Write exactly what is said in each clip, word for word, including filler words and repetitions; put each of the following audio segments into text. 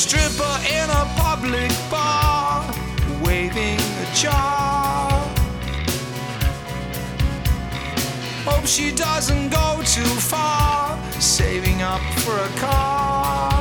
stripper in a public bar, waving a jar. Hope she doesn't go too far, saving up for a car.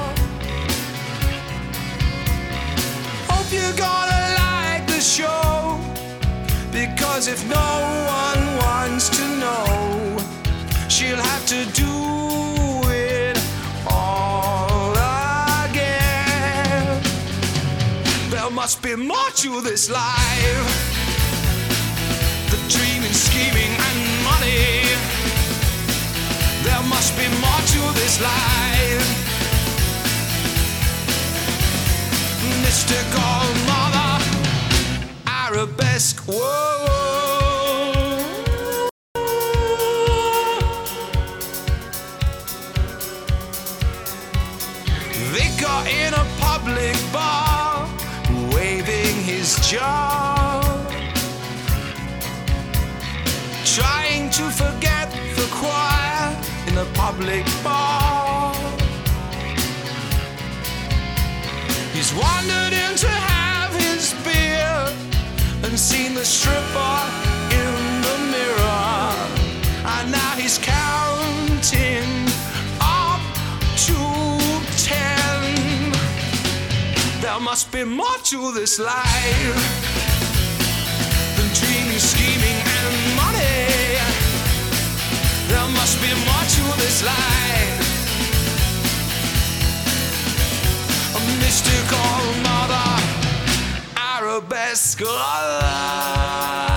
Hope you're gonna like the show, because if no one wants to know, she'll have to do it all again. There must be more to this life than dreaming, scheming and money. There must be more to this life. Mystical mother, arabesque, whoa. Vicar in a public bar, waving his jar, trying to forget the choir in a public bar. He's wandered in to have his beer and seen the stripper in the mirror, and now he's counting up to ten. There must be more to this life than dreaming, scheming and money. There must be more to this life. A mystical mother, arabesque.